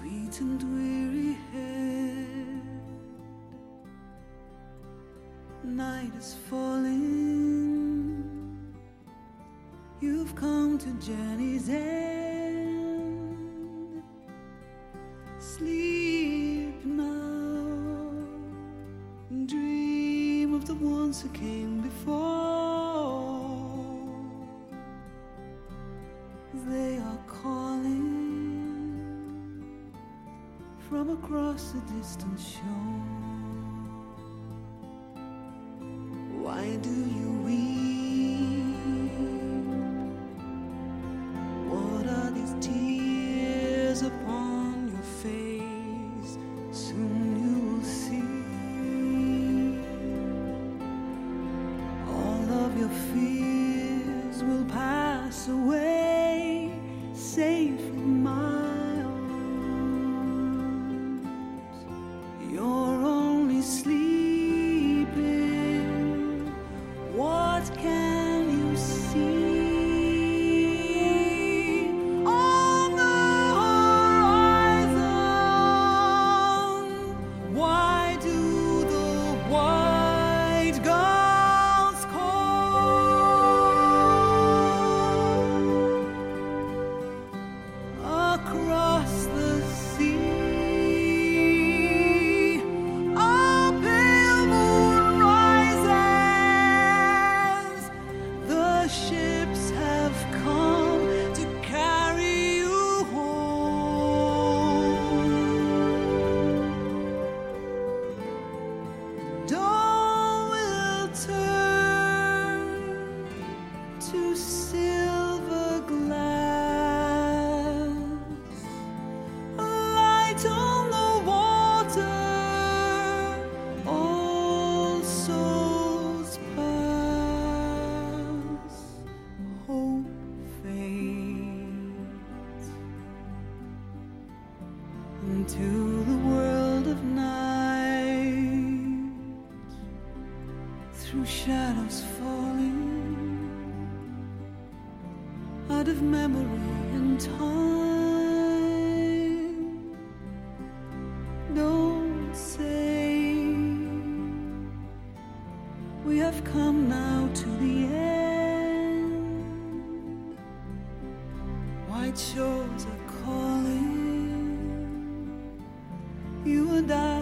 sweet and weary head. Night is falling, you've come to journey's end. Sleep now, dream of the ones who came before. They are calling from across a distant shore. Why do you weep? What are these tears upon your face? Soon you will see all of your fears will pass away, safe in my arms. You're only sleeping. What can you see? On the horizon, why do the white gulls call? Across the sea, a pale moon rises. The ships have come to carry you home. Dawn will turn to silver glass, a light on the water, all souls pass, hope fades into the world of night, through shadows falling out of memory and time. Don't say we have come now to the end. White shores are calling, you and I